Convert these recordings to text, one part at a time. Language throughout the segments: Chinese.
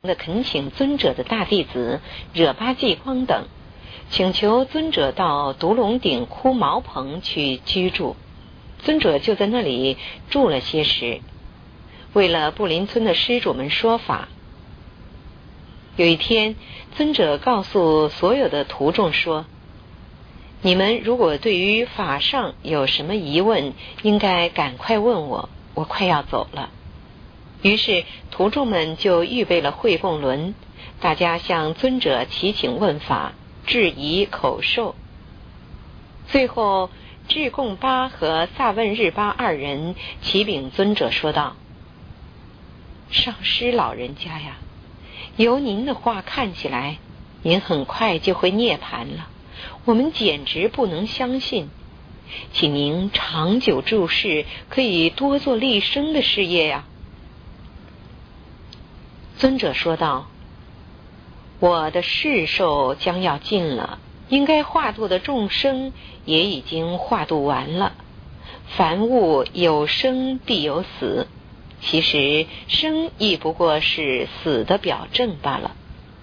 的恳请尊者的大弟子惹巴济光等，请求尊者到独龙顶枯茅棚去居住。尊者就在那里住了些时，为了布林村的施主们说法。有一天，尊者告诉所有的徒众说，你们如果对于法上有什么疑问，应该赶快问我，我快要走了。于是徒众们就预备了会供轮，大家向尊者祈请问法，质疑口授。最后智贡巴和萨问日巴二人启禀尊者说道，上师老人家呀，由您的话看起来，您很快就会涅槃了，我们简直不能相信，请您长久住世，可以多做立生的事业呀。尊者说道，我的世寿将要尽了，应该化度的众生也已经化度完了。凡物有生必有死，其实生亦不过是死的表证罢了。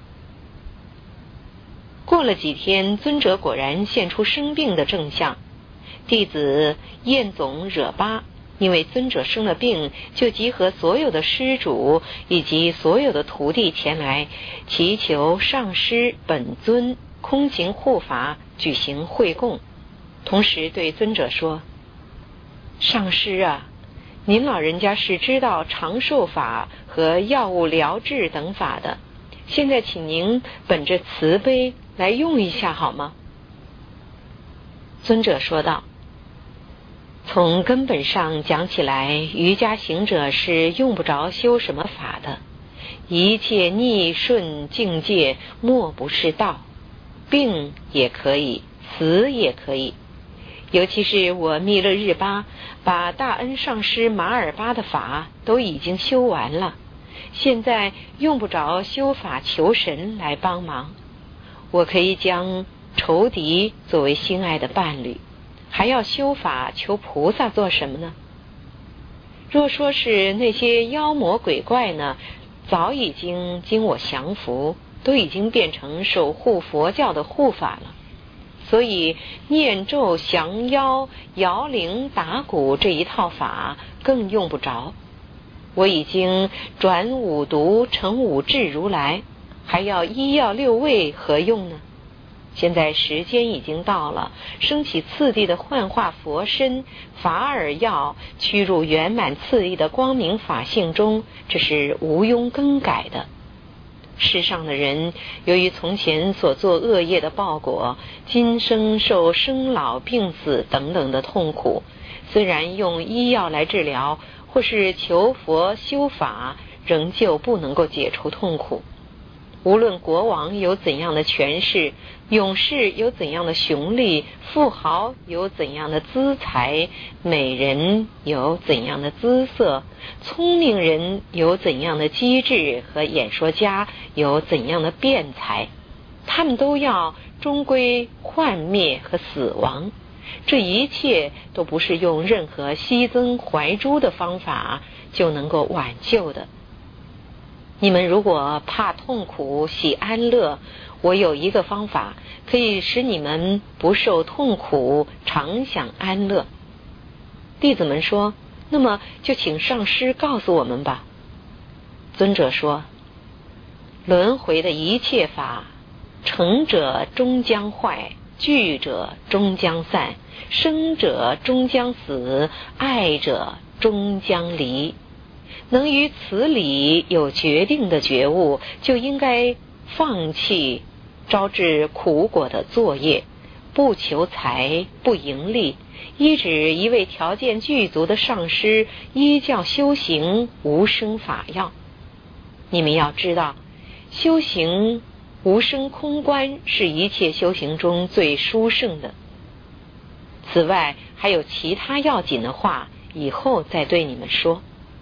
过了几天，尊者果然现出生病的症相。弟子彦总惹巴因为尊者生了病，就集合所有的施主以及所有的徒弟前来，祈求上师本尊空行护法，举行会供。同时对尊者说，上师啊，您老人家是知道长寿法和药物疗治等法的，现在请您本着慈悲来用一下好吗？尊者说道，从根本上讲起来，瑜伽行者是用不着修什么法的，一切逆顺境界莫不是道，病也可以，死也可以。尤其是我密勒日巴把大恩上师马尔巴的法都已经修完了，现在用不着修法求神来帮忙，我可以将仇敌作为心爱的伴侣，还要修法求菩萨做什么呢？若说是那些妖魔鬼怪呢，早已经经我降服，都已经变成守护佛教的护法了。所以念咒降妖摇铃打鼓这一套法更用不着，我已经转五毒成五智如来，还要医药六味何用呢？现在时间已经到了，升起次第的幻化佛身，法尔要趋入圆满次第的光明法性中，这是无庸更改的。世上的人由于从前所做恶业的报果，今生受生老病死等等的痛苦，虽然用医药来治疗，或是求佛修法，仍旧不能够解除痛苦。无论国王有怎样的权势，勇士有怎样的雄力，富豪有怎样的资财，美人有怎样的姿色，聪明人有怎样的机智，和演说家有怎样的辩才，他们都要终归幻灭和死亡。这一切都不是用任何息增怀诛的方法就能够挽救的。你们如果怕痛苦喜安乐，我有一个方法可以使你们不受痛苦，常享安乐。弟子们说，那么就请上师告诉我们吧。尊者说，轮回的一切法，成者终将坏，聚者终将散，生者终将死，爱者终将离。能于此理有决定的觉悟，就应该放弃招致苦果的作业，不求财，不盈利，依止一位条件具足的上师依教修行无生法要。你们要知道，修行无生空观是一切修行中最殊胜的。此外还有其他要紧的话，以后再对你们说。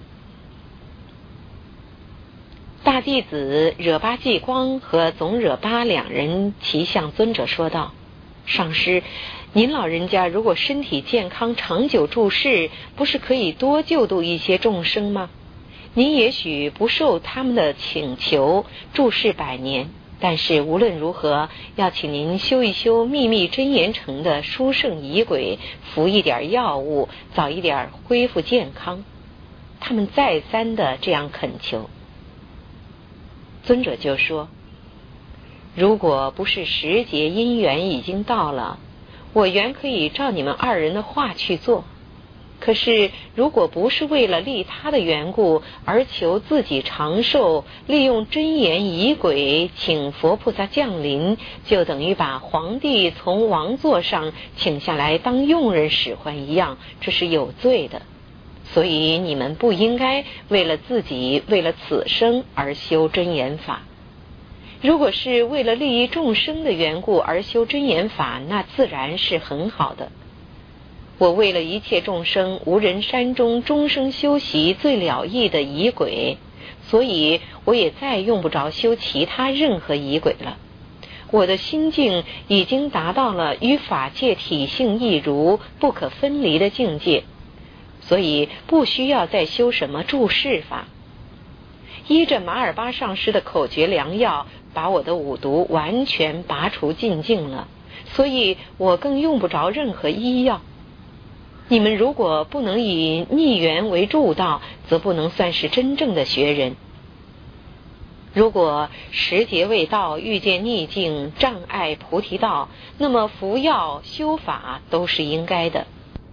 大弟子惹巴济光和总惹巴两人齐向尊者说道，上师，您老人家如果身体健康长久住世，不是可以多救度一些众生吗？ 您也许不受他们的请求注释100年，但是无论如何，要请您修一修秘密真言城的殊胜仪轨，服一点药物，早一点恢复健康。他们再三的这样恳求。尊者就说，如果不是时节因缘已经到了，我原可以照你们2人的话去做。可是如果不是为了利他的缘故而求自己长寿，利用真言仪轨请佛菩萨降临，就等于把皇帝从王座上请下来当佣人使唤一样，这是有罪的。所以你们不应该为了自己，为了此生而修真言法。如果是为了利益众生的缘故而修真言法，那自然是很好的。我为了一切众生无人山中终生修习最了义的仪轨，所以我也再用不着修其他任何仪轨了。我的心境已经达到了与法界体性一如不可分离的境界，所以不需要再修什么注释法。依着马尔巴上师的口诀良药，把我的五毒完全拔除尽净了，所以我更用不着任何医药。你们如果不能以逆缘为助道，则不能算是真正的学人。如果时节未到，遇见逆境障碍菩提道，那么服药修法都是应该的。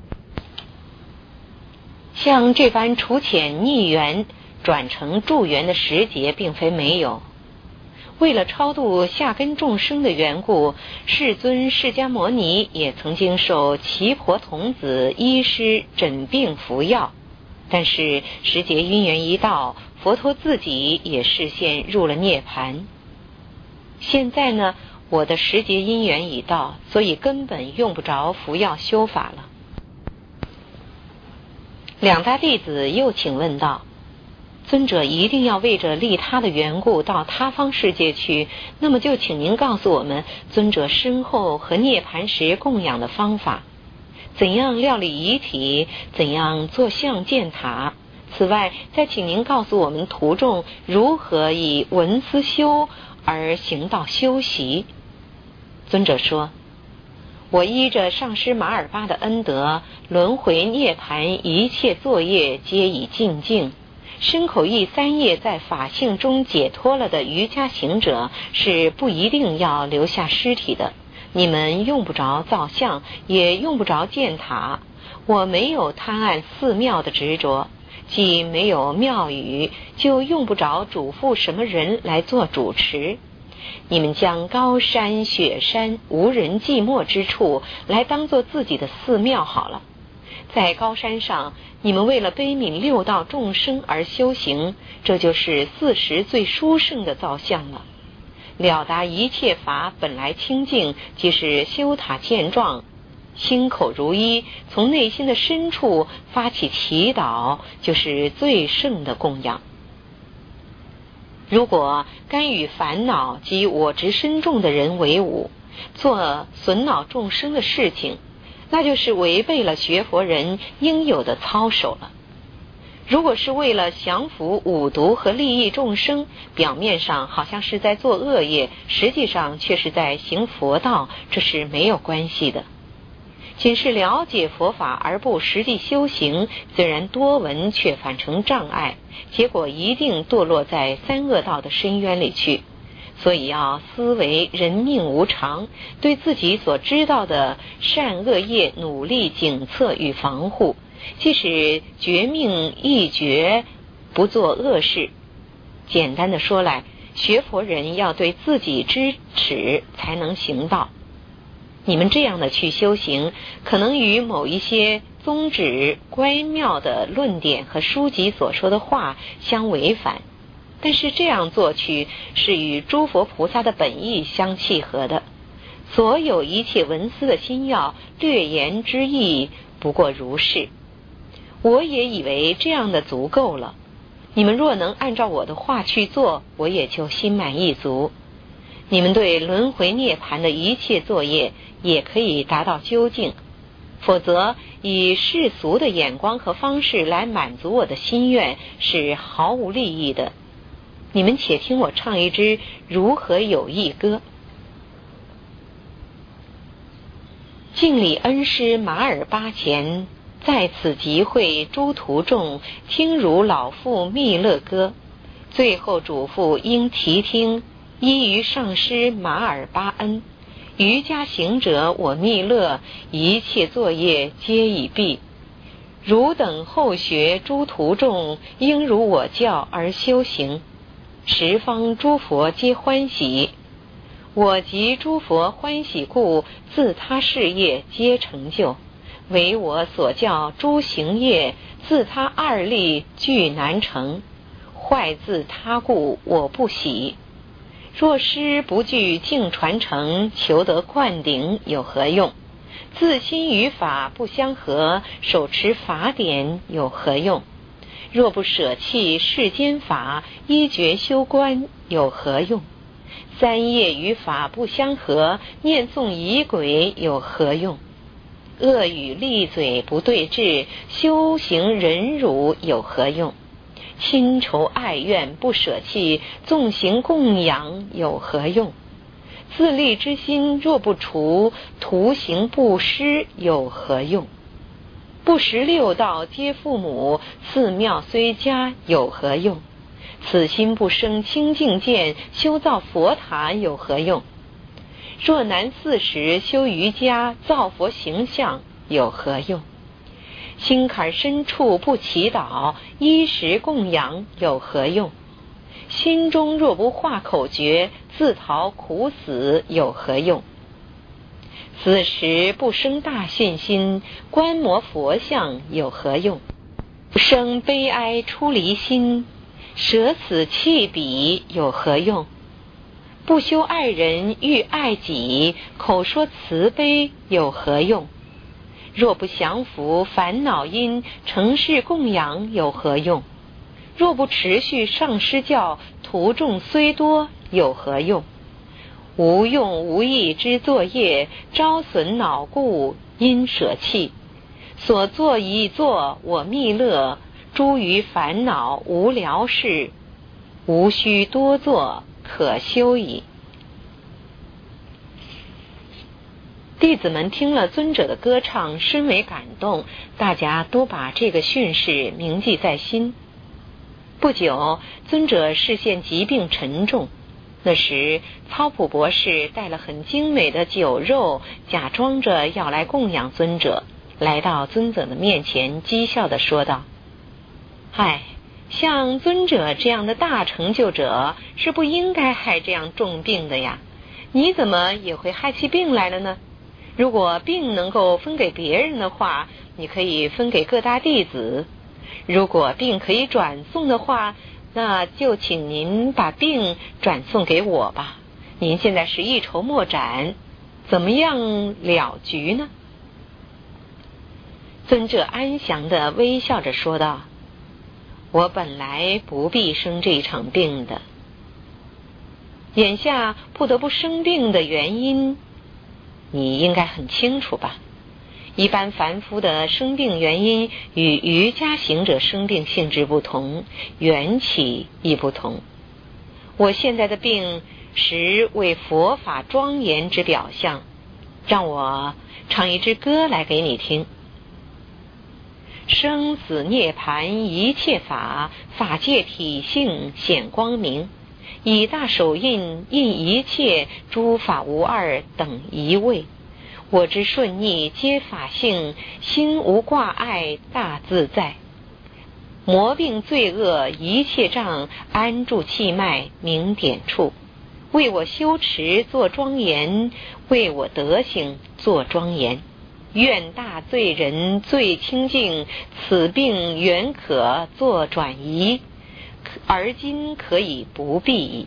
像这般除遣逆缘转成助缘的时节并非没有。为了超度下根众生的缘故，世尊释迦牟尼也曾经受奇婆童子医师诊病服药，但是时节因缘一到，佛陀自己也示现入了涅盘。现在呢，我的时节因缘已到，所以根本用不着服药修法了。2大弟子又请问道，尊者一定要为着利他的缘故到他方世界去，那么就请您告诉我们尊者身后和涅盘时供养的方法，怎样料理遗体，怎样做像建塔。此外，再请您告诉我们途中如何以闻思修而行到修习。尊者说，我依着上师马尔巴的恩德，轮回涅盘一切作业皆已尽净。身口意3业在法性中解脱了的瑜伽行者是不一定要留下尸体的，你们用不着造像，也用不着建塔。我没有贪爱寺庙的执着，既没有庙宇，就用不着嘱咐什么人来做主持。你们将高山雪山无人寂寞之处来当做自己的寺庙好了。在高山上，你们为了悲悯6道众生而修行，这就是40最殊胜的造像了。了达一切法本来清净，即是修塔见状，心口如一，从内心的深处发起祈祷，就是最胜的供养。如果甘与烦恼及我执深重的人为伍，做损恼众生的事情，那就是违背了学佛人应有的操守了。如果是为了降服五毒和利益众生，表面上好像是在做恶业，实际上却是在行佛道，这是没有关系的。仅是了解佛法而不实际修行，虽然多闻却反成障碍，结果一定堕落在3恶道的深渊里去。所以要思维人命无常，对自己所知道的善恶业努力警测与防护，即使绝命一绝，不做恶事。简单的说来，学佛人要对自己知耻，才能行道。你们这样的去修行，可能与某一些宗旨乖妙的论点和书籍所说的话相违反，但是这样做去是与诸佛菩萨的本意相契合的。所有一切文思的心要略言之意不过如是。我也以为这样的足够了，你们若能按照我的话去做，我也就心满意足。你们对轮回涅槃的一切作业也可以达到究竟。 否则以世俗的眼光和方式来满足我的心愿是毫无利益的。你们且听我唱一支如何有益歌。敬礼恩师马尔巴前，在此集会诸徒众，听如老父密勒歌。最后嘱咐应提听，依于上师马尔巴恩。瑜伽行者我密勒，一切作业皆已毕。汝等后学诸徒众，应如我教而修行。十方诸佛皆欢喜，我及诸佛欢喜故，自他事业皆成就。唯我所教诸行业，自他二力俱难成。坏自他故，我不喜。若师不具净传承，求得灌顶有何用？自心与法不相合，手持法典有何用？若不舍弃世间法，依觉修观有何用？三业与法不相合，念诵仪轨有何用？恶语利嘴不对治，修行忍辱有何用？亲仇爱怨不舍弃，纵行供养有何用？自利之心若不除，徒行布施有何用？不识六道皆父母，寺庙虽佳有何用？此心不生清净见，修造佛塔有何用？若难40修瑜伽，造佛形象有何用？心坎深处不祈祷，衣食供养有何用？心中若不化口诀，自讨苦死有何用？此时不生大信心，观摩佛像有何用？不生悲哀出离心，舍此弃彼有何用？不修爱人欲爱己，口说慈悲有何用？若不降伏烦恼因，成事供养有何用？若不持续上师教，徒众虽多有何用？无用无益之作业，招损恼故应舍弃。所作已作我密勒，诸于烦恼无聊事，无需多作可修矣。弟子们听了尊者的歌唱，深为感动，大家都把这个训示铭记在心。不久，尊者视线疾病沉重，那时操普博士带了很精美的酒肉，假装着要来供养尊者，来到尊者的面前，讥笑地说道：唉，像尊者这样的大成就者是不应该害这样重病的呀，你怎么也会害起病来了呢？如果病能够分给别人的话，你可以分给各大弟子；如果病可以转送的话，那就请您把病转送给我吧。您现在是一筹莫展，怎么样了局呢？尊者安详地微笑着说道：我本来不必生这一场病的，眼下不得不生病的原因你应该很清楚吧？一般凡夫的生病原因与瑜伽行者生病性质不同，缘起亦不同。我现在的病实为佛法庄严之表象，让我唱一支歌来给你听。生死涅槃一切法，法界体性显光明，以大手印印一切，诸法无二等一位。我之顺逆皆法性，心无挂碍大自在。魔病罪恶一切障，安住气脉明点处。为我修持作庄严，为我德行作庄严。愿大罪人最清净，此病原可作转移，而今可以不必矣。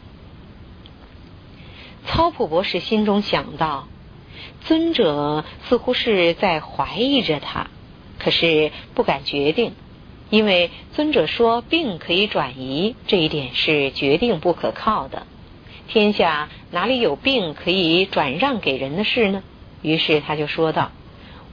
操普博士心中想到，尊者似乎是在怀疑着他，可是不敢决定，因为尊者说病可以转移，这一点是决定不可靠的。天下哪里有病可以转让给人的事呢？于是他就说道：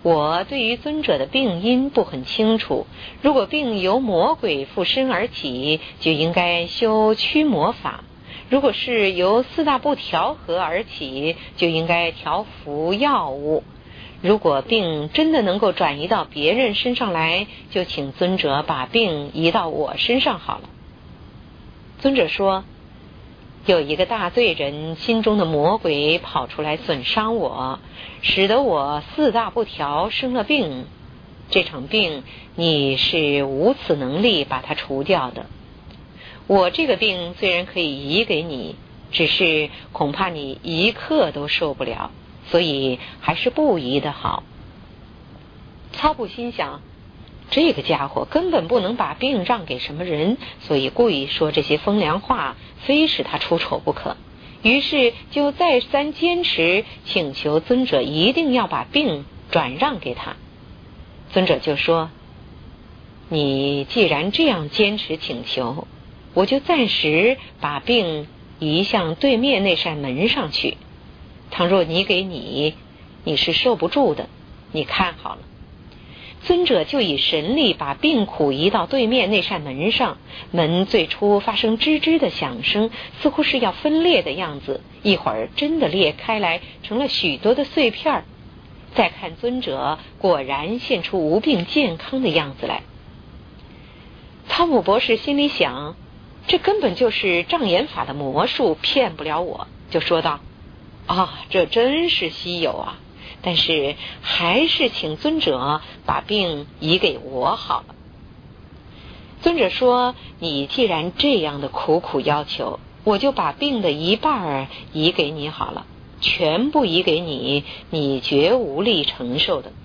我对于尊者的病因不很清楚，如果病由魔鬼附身而起，就应该修驱魔法；如果是由四大不调和而起，就应该调服药物；如果病真的能够转移到别人身上来，就请尊者把病移到我身上好了。尊者说，有一个大罪人心中的魔鬼跑出来损伤我，使得我四大不调生了病。这场病你是无此能力把它除掉的。我这个病虽然可以移给你，只是恐怕你一刻都受不了，所以还是不移的好。操普心想，这个家伙根本不能把病让给什么人，所以故意说这些风凉话，非使他出丑不可。于是就再三坚持，请求尊者一定要把病转让给他。尊者就说，你既然这样坚持请求，我就暂时把病移向对面那扇门上去。倘若你给你是受不住的，你看好了。尊者就以神力把病苦移到对面那扇门上，门最初发生吱吱的响声，似乎是要分裂的样子，一会儿真的裂开来，成了许多的碎片。再看尊者，果然现出无病健康的样子来。汤姆博士心里想，这根本就是障眼法的魔术，骗不了我，就说道，这真是稀有啊，但是还是请尊者把病移给我好了。尊者说，你既然这样的苦苦要求，我就把病的一半移给你好了，全部移给你，你绝无力承受的。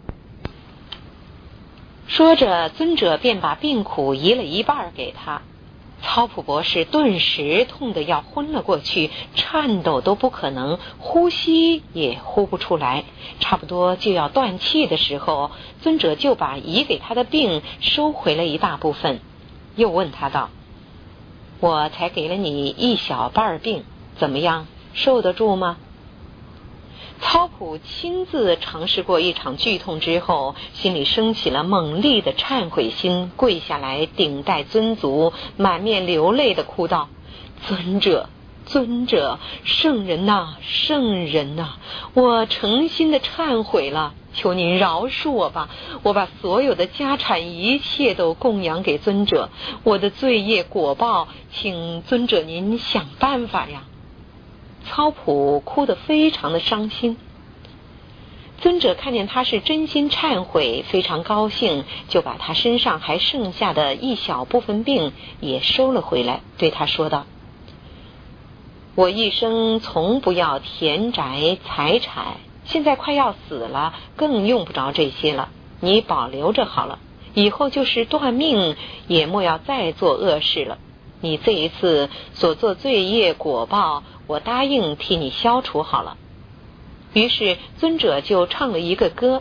说着，尊者便把病苦移了一半给他。操普博士顿时痛得要昏了过去，颤抖都不可能，呼吸也呼不出来，差不多就要断气的时候，尊者就把移给他的病收回了一大部分，又问他道，我才给了你一小半病，怎么样，受得住吗？操普亲自尝试过一场剧痛之后，心里升起了猛烈的忏悔心，跪下来顶戴尊足，满面流泪地哭道，尊者，尊者，圣人呐，圣人呐，我诚心的忏悔了，求您饶恕我吧，我把所有的家产一切都供养给尊者，我的罪业果报，请尊者您想办法呀。操普哭得非常的伤心。尊者看见他是真心忏悔，非常高兴，就把他身上还剩下的一小部分病也收了回来，对他说道，我一生从不要田宅财产，现在快要死了，更用不着这些了，你保留着好了，以后就是断命也莫要再做恶事了，你这一次所做罪业果报，我答应替你消除好了。于是尊者就唱了一个歌，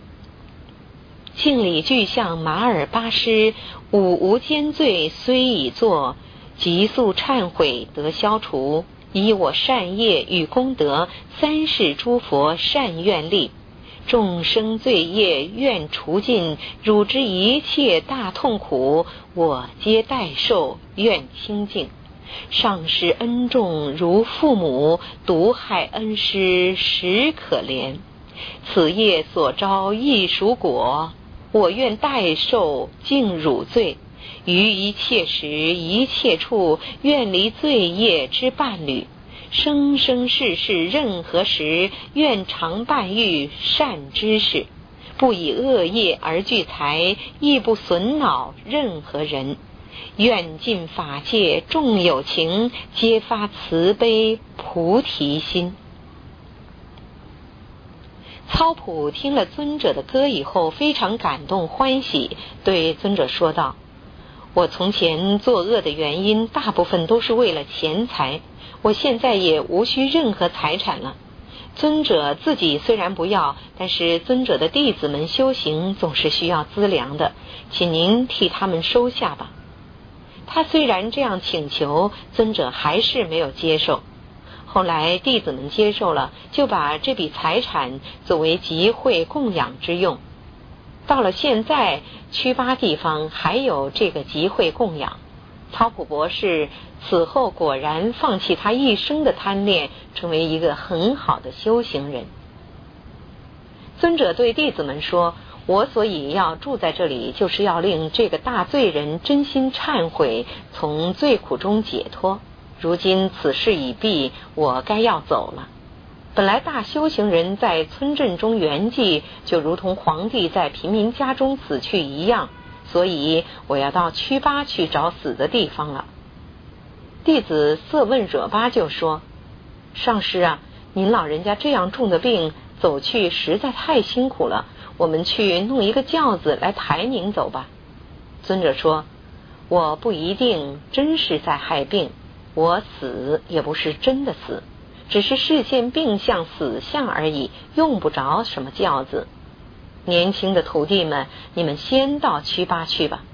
敬礼具象马尔巴师，吾无间罪虽已作，急速忏悔得消除，以我善业与功德，三世诸佛善愿力，众生罪业愿除尽，汝之一切大痛苦，我皆代受，愿清净。上师恩重如父母，毒害恩师实可怜，此业所招亦属果，我愿代受尽汝罪，于一切时一切处，愿离罪业之伴侣，生生世世任何时，愿常伴遇善知识，不以恶业而聚财，亦不损恼任何人，愿尽法界众有情，皆发慈悲菩提心。操普听了尊者的歌以后，非常感动欢喜，对尊者说道，我从前作恶的原因大部分都是为了钱财，我现在也无需任何财产了，尊者自己虽然不要，但是尊者的弟子们修行总是需要资粮的，请您替他们收下吧。他虽然这样请求，尊者还是没有接受。 后来弟子们接受了，就把这笔财产作为集会供养之用。到了现在，曲巴地方还有这个集会供养。曹普博士此后果然放弃他一生的贪恋，成为一个很好的修行人。尊者对弟子们说，我所以要住在这里，就是要令这个大罪人真心忏悔，从罪苦中解脱。如今此事已毕，我该要走了。本来大修行人在村镇中圆寂，就如同皇帝在平民家中死去一样，所以我要到曲巴去找死的地方了。弟子色问惹巴就说，上师啊，您老人家这样重的病，走去实在太辛苦了，我们去弄一个轿子来抬您走吧。尊者说，我不一定真是在害病，我死也不是真的死，只是视线病相死相而已，用不着什么轿子。年轻的徒弟们，你们先到曲巴去吧。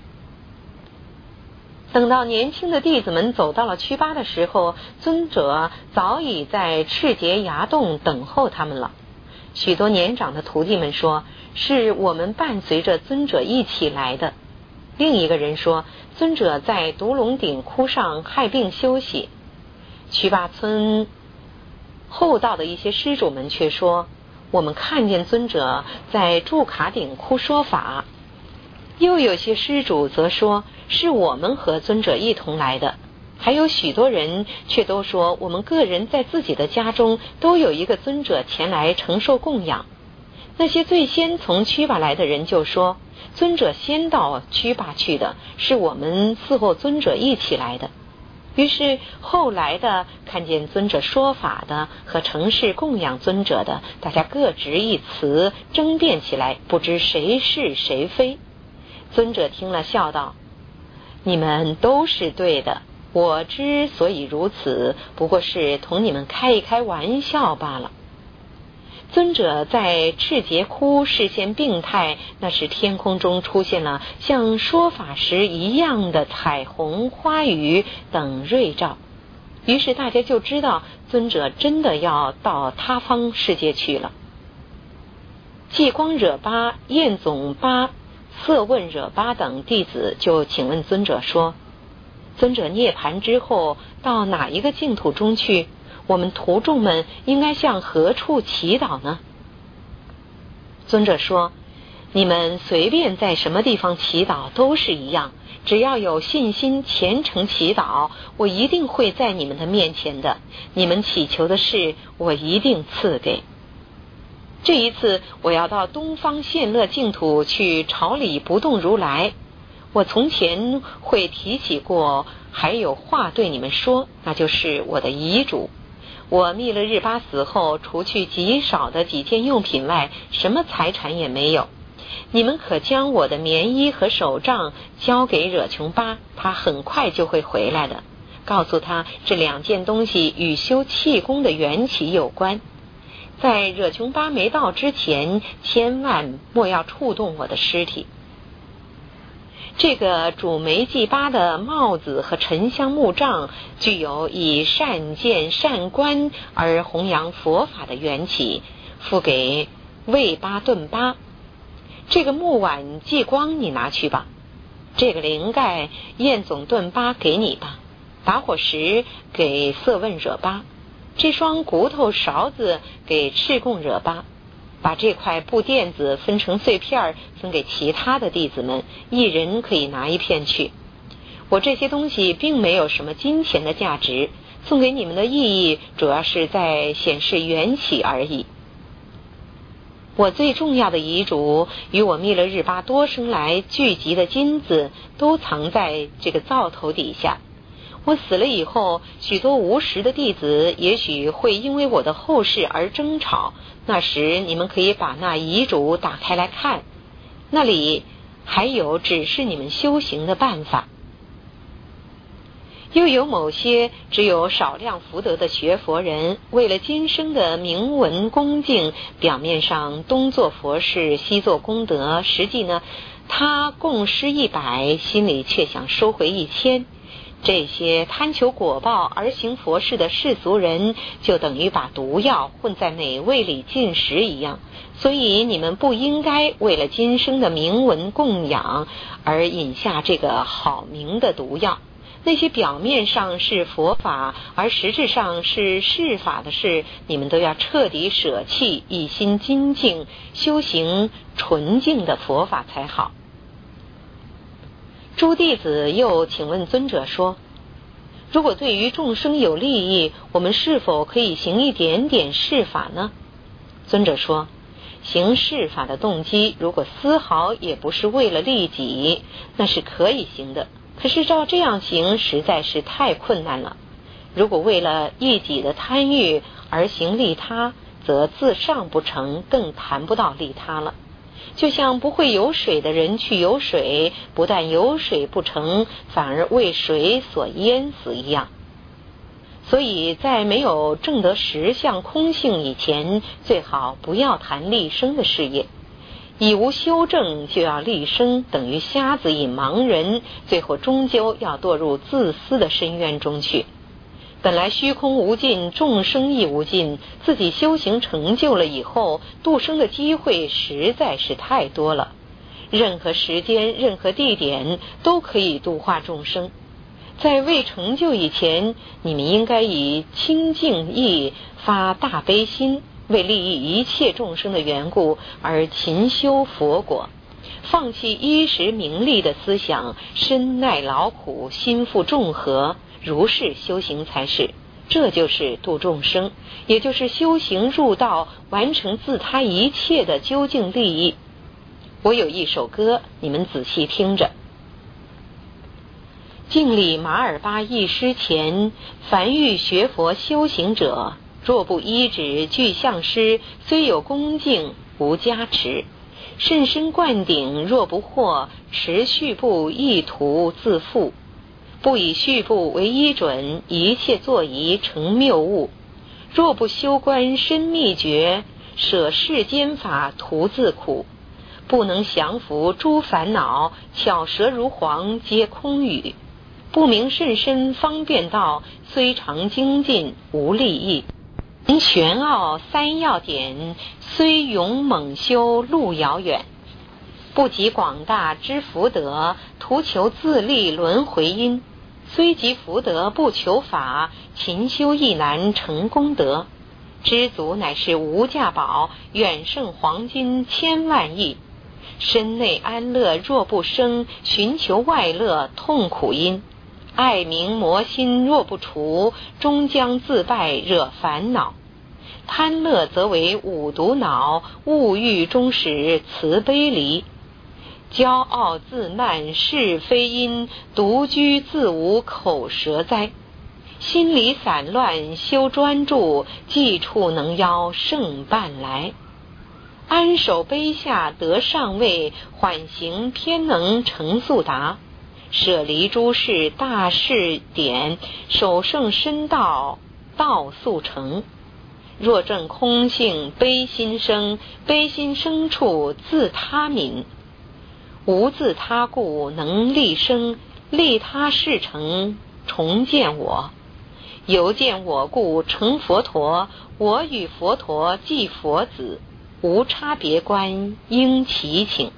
等到年轻的弟子们走到了曲巴的时候，尊者早已在赤节崖洞等候他们了。许多年长的徒弟们说，是我们伴随着尊者一起来的。另一个人说，尊者在独龙顶窟上害病休息。曲巴村后道的一些施主们却说，我们看见尊者在柱卡顶窟说法。又有些施主则说，是我们和尊者一同来的。还有许多人却都说，我们个人在自己的家中都有一个尊者前来承受供养。那些最先从曲巴来的人就说，尊者先到曲巴去的，是我们伺候尊者一起来的。于是后来的看见尊者说法的和承事供养尊者的，大家各执一词，争辩起来，不知谁是谁非。尊者听了笑道，你们都是对的，我之所以如此，不过是同你们开一开玩笑罢了。尊者在赤节窟视线病态，那时天空中出现了像说法时一样的彩虹、花雨等瑞兆，于是大家就知道尊者真的要到他方世界去了。寂光惹巴、彦总巴、色问惹巴等弟子就请问尊者说，尊者涅槃之后到哪一个净土中去？我们徒众们应该向何处祈祷呢？尊者说，你们随便在什么地方祈祷都是一样，只要有信心虔诚祈祷，我一定会在你们的面前的，你们祈求的事我一定赐给。这一次我要到东方现乐净土去朝礼不动如来。我从前会提起过，还有话对你们说，那就是我的遗嘱。我密勒日巴死后，除去极少的几件用品外，什么财产也没有。你们可将我的棉衣和手杖交给惹琼巴，他很快就会回来的。告诉他这两件东西与修气功的缘起有关。在惹琼巴没到之前，千万莫要触动我的尸体。这个主梅季巴的帽子和沉香木杖具有以善见善观而弘扬佛法的缘起，付给卫巴顿巴。这个木碗寂光你拿去吧，这个灵盖彦总顿巴给你吧，打火石给色问惹巴，这双骨头勺子给赤供惹巴。把这块布垫子分成碎片，分给其他的弟子们，一人可以拿一片去。我这些东西并没有什么金钱的价值，送给你们的意义主要是在显示缘起而已。我最重要的遗嘱与我密勒日巴多生来聚集的金子都藏在这个灶头底下。我死了以后，许多无识的弟子也许会因为我的后事而争吵，那时你们可以把那遗嘱打开来看，那里还有指示你们修行的办法。又有某些只有少量福德的学佛人，为了今生的名闻恭敬，表面上东做佛事西做功德，实际呢他供施100，心里却想收回1000。 这些贪求果报而行佛事的世俗人，就等于把毒药混在美味里进食一样。所以你们不应该为了今生的名闻供养而饮下这个好名的毒药。那些表面上是佛法而实质上是世法的事，你们都要彻底舍弃，一心精进，修行纯净的佛法才好。诸弟子又请问尊者说，如果对于众生有利益，我们是否可以行一点点世法呢？尊者说，行世法的动机如果丝毫也不是为了利己，那是可以行的。可是照这样行实在是太困难了。如果为了一己的贪欲而行利他，则自上不成，更谈不到利他了。就像不会游水的人去游水，不但游水不成，反而为水所淹死一样。所以在没有证得实相空性以前，最好不要谈立生的事业。已无修正就要立生，等于瞎子引盲人，最后终究要堕入自私的深渊中去。本来虚空无尽，众生亦无尽，自己修行成就了以后，度生的机会实在是太多了，任何时间任何地点都可以度化众生。在未成就以前，你们应该以清净意发大悲心，为利益一切众生的缘故而勤修佛果，放弃衣食名利的思想，身耐劳苦，心负重荷，如是修行才是。这就是度众生，也就是修行入道，完成自他一切的究竟利益。我有一首歌，你们仔细听着。敬礼马尔巴一师前，凡欲学佛修行者，若不依止具相师，虽有恭敬无加持。甚深灌顶若不获，持续部意图自负。不以序部为依准，一切作仪成谬误。若不修观深秘诀，舍世间法徒自苦。不能降伏诸烦恼，巧舌如簧皆空语。不明甚深方便道，虽常精进无利益。玄奥三要点，虽勇猛修路遥远。不及广大之福德，图求自利轮回因。虽及福德不求法，勤修亦难成功德。知足乃是无价宝，远胜黄金千万亿。身内安乐若不生，寻求外乐痛苦因。爱名魔心若不除，终将自败惹烦恼。贪乐则为五毒恼，物欲终使慈悲离。骄傲自慢是非因，独居自无口舌哉。心里散乱修专注，记处能邀胜伴来。安守卑下得上位，缓行偏能成速达。舍离诸事大事典，守胜深道道速成。若证空性悲心生，悲心生处自他泯。无自他故能立生，利他事成重见我。由见我故成佛陀，我与佛陀即佛子，无差别观应齐请。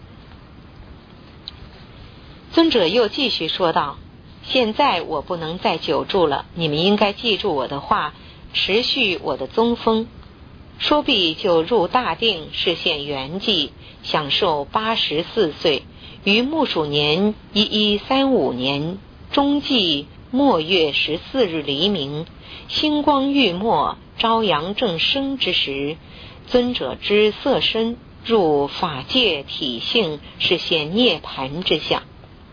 尊者又继续说道，现在我不能再久住了，你们应该记住我的话，持续我的宗风。说毕就入大定，示现圆寂，享寿84岁，于木鼠年1135年中季末月14日黎明，星光欲没，朝阳正升之时，尊者之色身入法界体性，是现涅盘之相。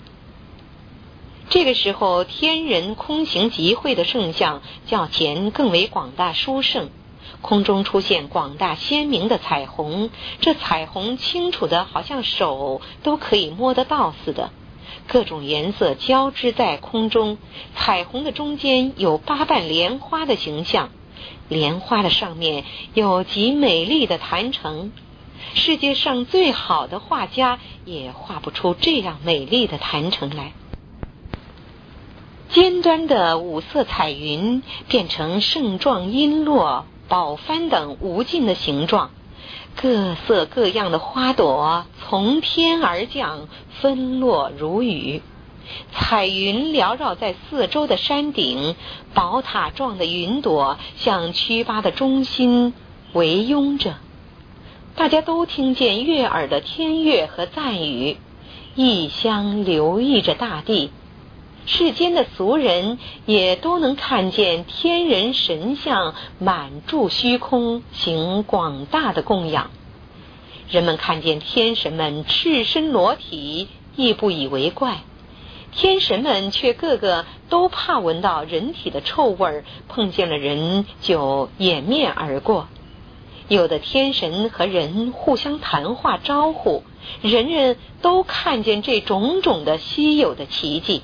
这个时候，天人空行集会的圣像较前更为广大殊胜，空中出现广大鲜明的彩虹，这彩虹清楚的好像手都可以摸得到似的，各种颜色交织在空中，彩虹的中间有8瓣莲花的形象，莲花的上面有极美丽的坛城，世界上最好的画家也画不出这样美丽的坛城来。 尖端的五色彩云变成盛状璎珞、宝幡等无尽的形状，各色各样的花朵从天而降，纷落如雨。彩云缭绕在四周的山顶，宝塔状的云朵向曲巴的中心围拥着。大家都听见悦耳的天乐和赞语，异香流溢着大地。世间的俗人也都能看见天人神像满注虚空，行广大的供养。人们看见天神们赤身裸体，亦不以为怪。天神们却个个都怕闻到人体的臭味，碰见了人就掩面而过。有的天神和人互相谈话招呼，人人都看见这种种的稀有的奇迹。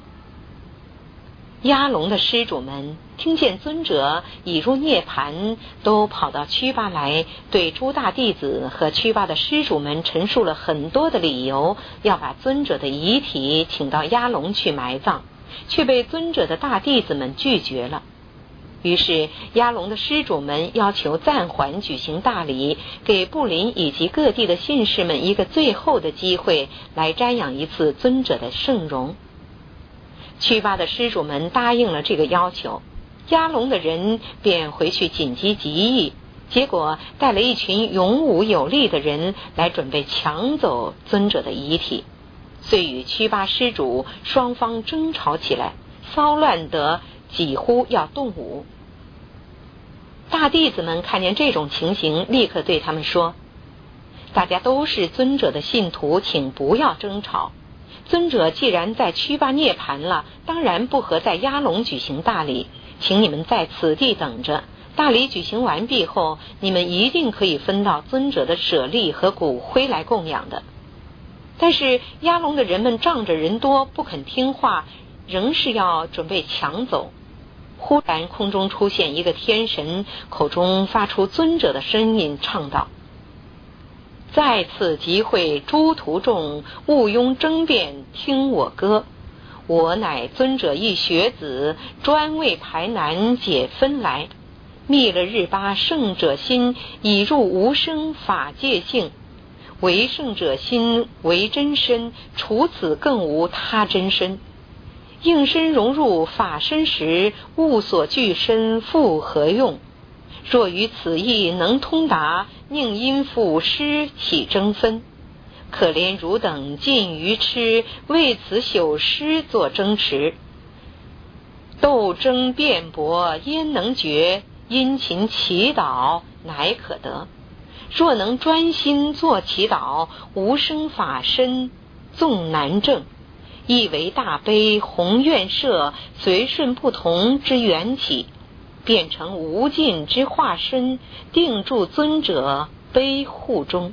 压龙的施主们听见尊者已入涅盘，都跑到曲巴来，对诸大弟子和曲巴的施主们陈述了很多的理由，要把尊者的遗体请到压龙去埋葬，却被尊者的大弟子们拒绝了。于是压龙的施主们要求暂缓举行大礼，给布林以及各地的信士们一个最后的机会，来瞻仰一次尊者的圣容。曲巴的施主们答应了这个要求，压龙的人便回去紧急集议，结果带了一群勇武有力的人来准备抢走尊者的遗体，遂与曲巴施主双方争吵起来，骚乱得几乎要动武。大弟子们看见这种情形，立刻对他们说：大家都是尊者的信徒，请不要争吵。尊者既然在曲巴涅盘了，当然不合在压龙举行大礼，请你们在此地等着，大礼举行完毕后，你们一定可以分到尊者的舍利和骨灰来供养的。但是压龙的人们仗着人多不肯听话，仍是要准备抢走。忽然空中出现一个天神，口中发出尊者的声音，唱道：在此集会诸徒众，勿庸争辩，听我歌。我乃尊者一学子，专为排难解纷来。密勒日巴圣者心，已入无生法界性。为圣者心为真身，除此更无他真身。应身融入法身时，物所具身复何用？若于此意能通达，宁因父师起争分？可怜汝等尽愚痴，为此朽师作争持。斗争辩驳焉能决？殷勤祈祷乃可得。若能专心做祈祷，无生法身纵难证。亦为大悲宏愿摄，随顺不同之缘起，变成无尽之化身，定住尊者悲护中。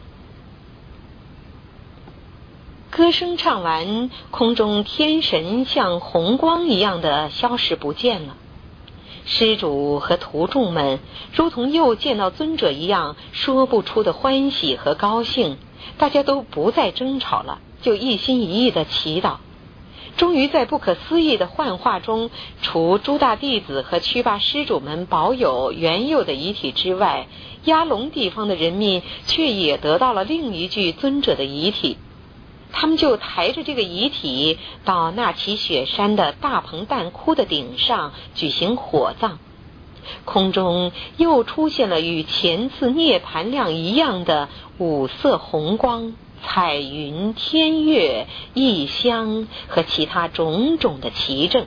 歌声唱完，空中天神像红光一样的消失不见了。施主和徒众们如同又见到尊者一样，说不出的欢喜和高兴，大家都不再争吵了，就一心一意的祈祷。终于在不可思议的幻化中，除诸大弟子和曲巴施主们保有原有的遗体之外，压龙地方的人民却也得到了另一具尊者的遗体。他们就抬着这个遗体到那岐雪山的大鹏蛋窟的顶上举行火葬。空中又出现了与前次涅盘亮一样的五色红光、彩云、天乐、异香和其他种种的奇症。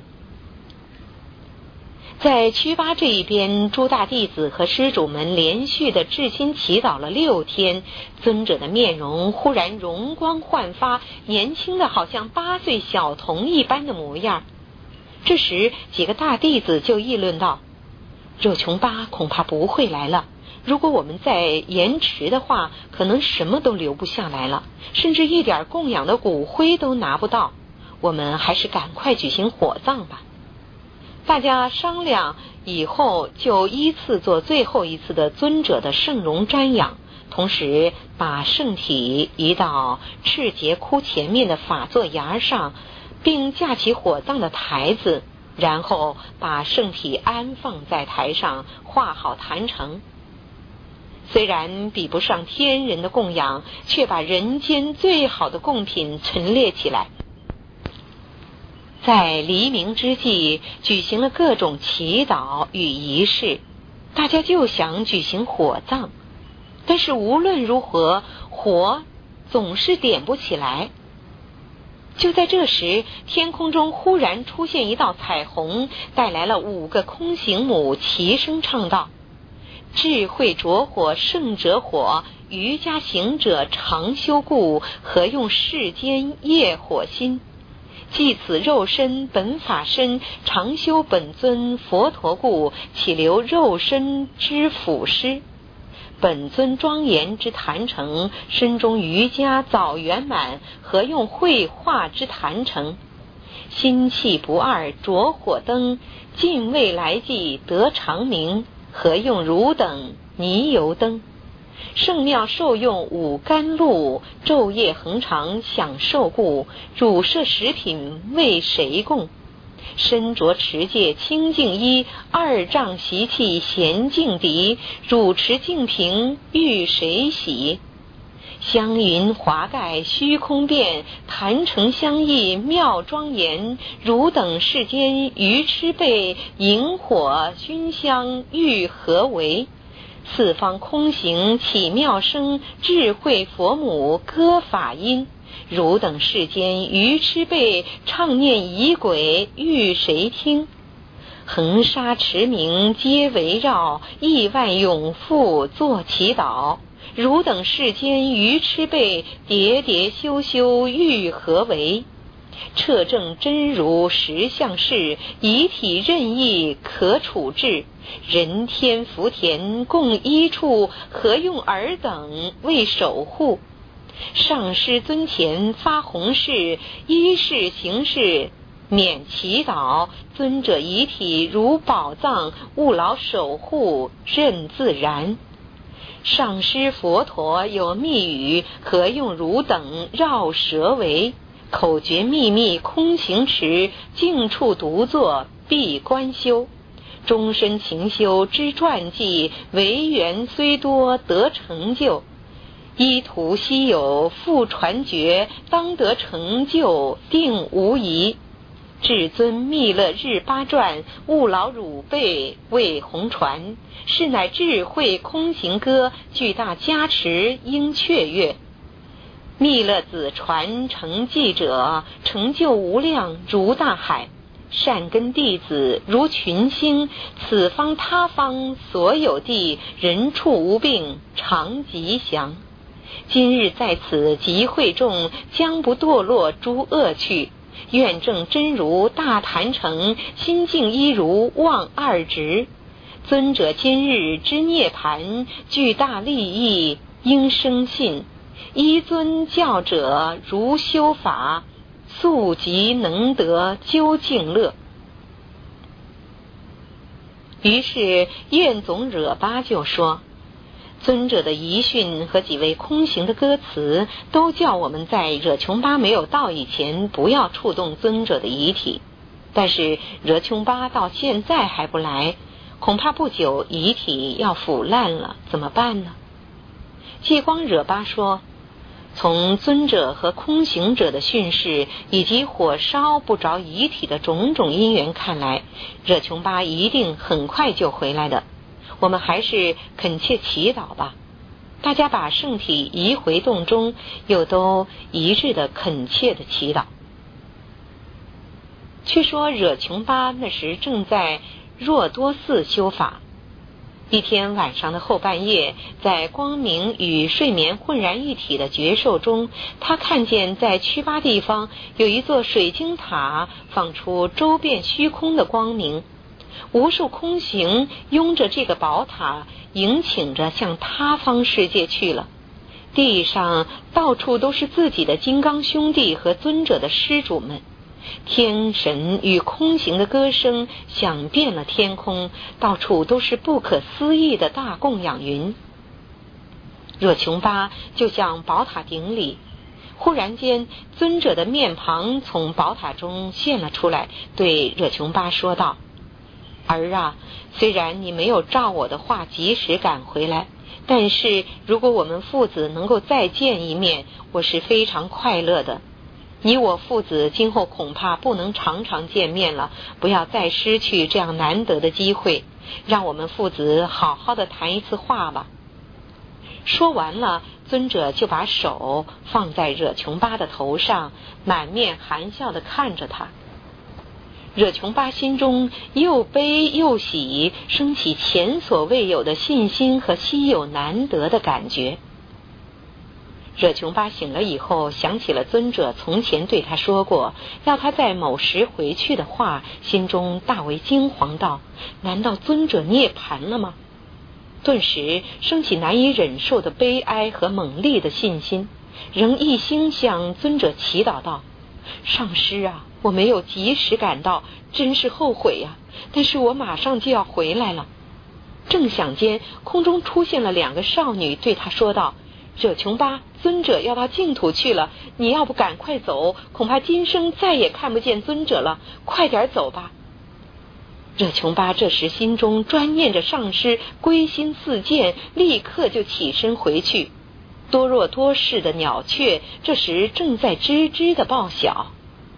在曲巴这一边，诸大弟子和施主们连续的至心祈祷了6天，尊者的面容忽然容光焕发，年轻的好像8岁小童一般的模样。这时几个大弟子就议论道：热琼巴恐怕不会来了，如果我们再延迟的话，可能什么都留不下来了，甚至一点供养的骨灰都拿不到。我们还是赶快举行火葬吧。大家商量以后就依次做最后一次的尊者的圣容瞻仰，同时把圣体移到赤节窟前面的法座崖上，并架起火葬的台子， 然后把圣体安放在台上，画好坛城。虽然比不上天人的供养，却把人间最好的贡品陈列起来。在黎明之际举行了各种祈祷与仪式，大家就想举行火葬，但是无论如何，火总是点不起来。就在这时，天空中忽然出现一道彩虹，带来了5个空行母齐声唱道：智慧着火胜者火，瑜伽行者常修故，何用世间业火心？即此肉身本法身，常修本尊佛陀故，岂留肉身之腐尸？本尊庄严之坛城，身中瑜伽早圆满，何用绘画之坛城？心气不二着火灯，尽未来际得长明，何用汝等泥油灯？圣妙受用5甘露，昼夜恒常享受故，汝设食品为谁供？身着持戒清净衣，2丈习气闲净涤，汝持净瓶欲谁洗？香云华盖虚空遍，坛城相异妙庄严，汝等世间愚痴辈，萤火熏香欲何为？四方空行起妙声，智慧佛母歌法音，汝等世间愚痴辈，唱念仪轨欲谁听？恒沙持名皆围绕，亿万永复作祈祷，汝等世间愚痴辈，喋喋修修欲何为？彻证真如实相事，遗体任意可处置，人天福田共一处，何用尔等为守护？上师尊前发弘誓，依事行事免祈祷，尊者遗体如宝藏，勿劳守护任自然。上师佛陀有密语，何用汝等绕舌为？口诀秘密空行持，静处独坐闭关修。终身勤修之传记，为缘虽多得成就。依途稀有复传绝，当得成就定无疑。至尊密勒日巴传，勿劳汝辈为弘传，是乃智慧空行歌，巨大加持应雀跃。密勒子传承记者，成就无量如大海，善根弟子如群星，此方他方所有地，人畜无病常吉祥。今日在此集会众，将不堕落诸恶趣，愿证真如大坛城，心净一如望二执。尊者今日之涅盘，巨大利益应生信。依尊教者如修法，速即能得究竟乐。于是愿总惹巴就说，尊者的遗训和几位空行的歌词，都叫我们在惹琼巴没有到以前不要触动尊者的遗体，但是惹琼巴到现在还不来，恐怕不久遗体要腐烂了，怎么办呢？戒光惹巴说，从尊者和空行者的训示，以及火烧不着遗体的种种因缘看来，惹琼巴一定很快就回来的。我们还是恳切祈祷吧。大家把圣体移回洞中，又都一致的恳切的祈祷。却说惹琼巴那时正在若多寺修法。一天晚上的后半夜，在光明与睡眠浑然一体的觉受中，他看见在曲巴地方有一座水晶塔，放出周遍虚空的光明，无数空行拥着这个宝塔，迎请着向他方世界去了。地上到处都是自己的金刚兄弟和尊者的施主们，天神与空行的歌声响遍了天空，到处都是不可思议的大供养云。若琼巴就向宝塔顶礼， 忽然间，尊者的面庞从宝塔中现了出来，对惹琼巴说道：儿啊，虽然你没有照我的话及时赶回来，但是如果我们父子能够再见一面，我是非常快乐的。你我父子今后恐怕不能常常见面了，不要再失去这样难得的机会，让我们父子好好的谈一次话吧。说完了，尊者就把手放在惹琼巴的头上，满面含笑地看着他。惹琼巴心中又悲又喜，升起前所未有的信心和稀有难得的感觉。惹琼巴醒了以后，想起了尊者从前对他说过要他在某时回去的话，心中大为惊惶道：难道尊者涅槃了吗？顿时升起难以忍受的悲哀和猛烈的信心，仍一心向尊者祈祷道：上师啊，我没有及时赶到，真是后悔呀！但是我马上就要回来了。正想间，空中出现了2个少女，对他说道：惹琼巴，尊者要到净土去了，你要不赶快走，恐怕今生再也看不见尊者了，快点走吧。惹琼巴这时心中专念着上师，归心似箭，立刻就起身回去。多若多事的鸟雀这时正在吱吱的报晓。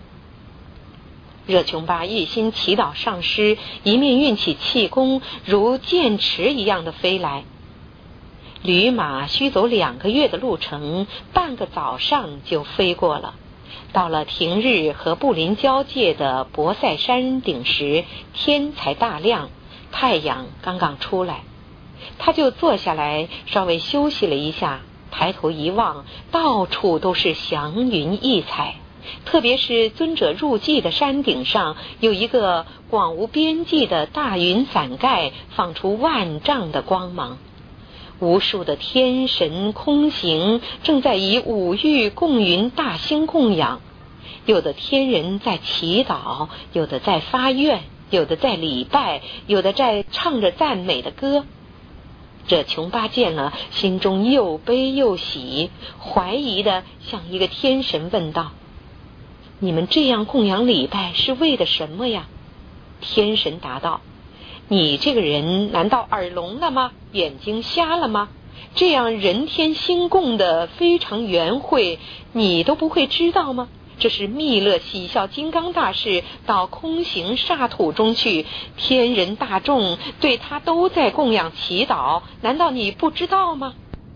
惹琼巴一心祈祷上师，一面运起气功，如剑驰一样的飞来。驴马须走2个月的路程，半个早上就飞过了。到了亭日和布林交界的博塞山顶时，天才大亮，太阳刚刚出来。他就坐下来稍微休息了一下，抬头一望，到处都是祥云异彩，特别是尊者入寂的山顶上有一个广无边际的大云伞盖，放出万丈的光芒。无数的天神空行正在以五欲供云大兴供养，有的天人在祈祷，有的在发愿，有的在礼拜，有的在唱着赞美的歌。这琼巴见了，心中又悲又喜，怀疑的向一个天神问道：你们这样供养礼拜是为的什么呀？天神答道：你这个人难道耳聋了吗？眼睛瞎了吗？这样人天心供的非常圆会，你都不会知道吗？这是密勒喜笑金刚大士到空行刹土中去，天人大众对他都在供养祈祷，难道你不知道吗？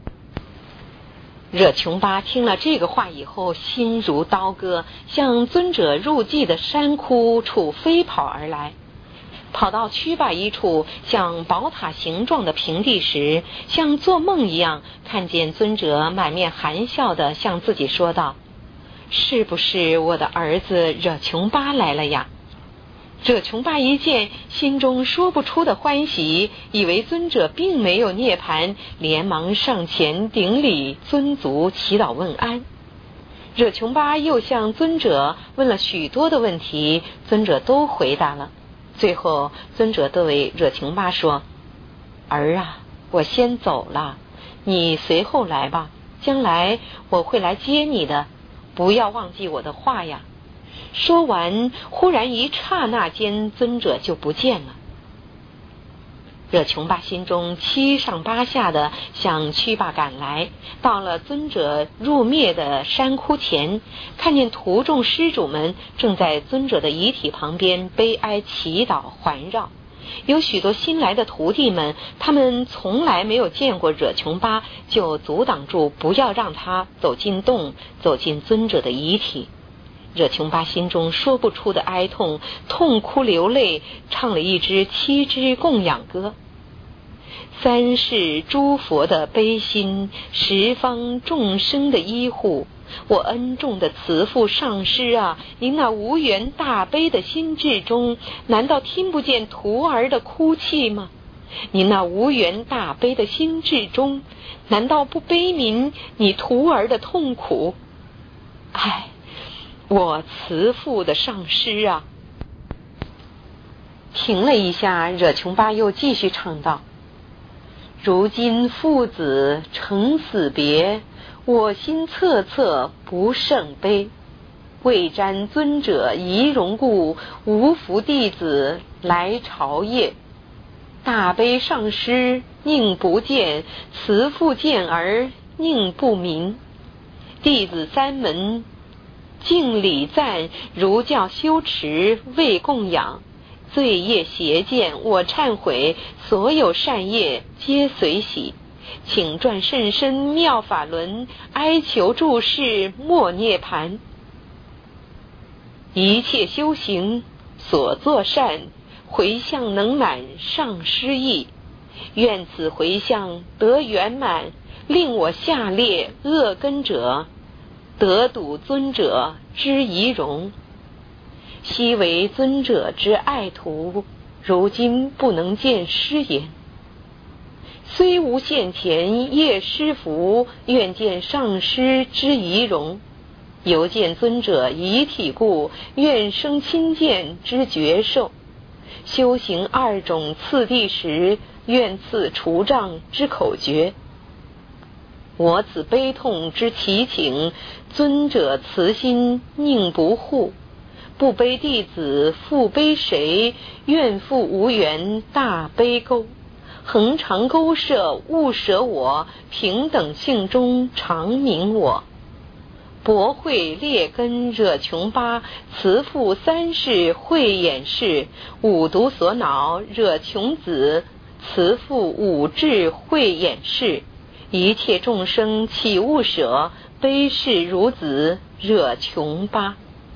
惹琼巴听了这个话以后，心如刀割，向尊者入寂的山窟处飞跑而来。跑到曲坝一处像宝塔形状的平地时，像做梦一样看见尊者满面含笑地向自己说道：是不是我的儿子惹琼巴来了呀？惹琼巴一见，心中说不出的欢喜，以为尊者并没有涅槃，连忙上前顶礼尊足，祈祷问安。惹琼巴又向尊者问了许多的问题，尊者都回答了。最后尊者对惹琼巴说：儿啊，我先走了，你随后来吧，将来我会来接你的，不要忘记我的话呀。说完，忽然一刹那间，尊者就不见了。惹琼巴心中七上八下的向曲坝赶来，到了尊者入灭的山窟前，看见徒众施主们正在尊者的遗体旁边悲哀祈祷环绕。有许多新来的徒弟们，他们从来没有见过惹琼巴，就阻挡住不要让他走进洞，走进尊者的遗体。惹琼巴心中说不出的哀痛，痛哭流泪，唱了一支7支供养歌。三世诸佛的悲心，十方众生的医护，我恩重的慈父上师啊，您那无缘大悲的心智中，难道听不见徒儿的哭泣吗？您那无缘大悲的心智中，难道不悲悯你徒儿的痛苦？唉，我慈父的上师啊！停了一下，惹琼巴又继续唱道： 如今父子成死别，我心恻恻不胜悲。未瞻尊者仪容故，无福弟子来朝谒。大悲上师宁不见，慈父见儿宁不明。弟子三门敬礼赞，如教修持未供养。罪业邪见我忏悔，所有善业皆随喜。请转甚深妙法轮，哀求注释莫涅盘。一切修行所作善，回向能满上师意。愿此回向得圆满，令我下列恶根者得睹尊者之仪容。昔为尊者之爱徒，如今不能见师言。虽无现前业师福，愿见上师之仪容。犹见尊者遗体故，愿生亲见之觉受。修行二种次第时，愿赐除障之口诀。我此悲痛之祈请，尊者慈心宁不护。不悲弟子复悲谁？愿复无缘大悲沟。恒常勾摄勿舍我，平等性中常明我。薄慧劣根惹穷八，慈父三世慧眼视。五毒所恼惹穷子，慈父五智慧眼视。一切众生岂勿舍，悲视如子惹穷八。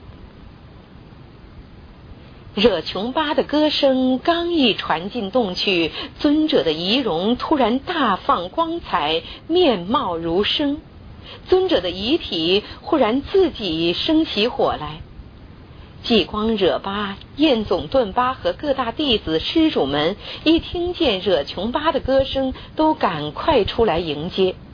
惹穷八的歌声刚一传进洞去，尊者的仪容突然大放光彩，面貌如生。尊者的遗体忽然自己生起火来。济光惹巴、彦总顿巴和各大弟子施主们一听见惹穷巴的歌声，都赶快出来迎接。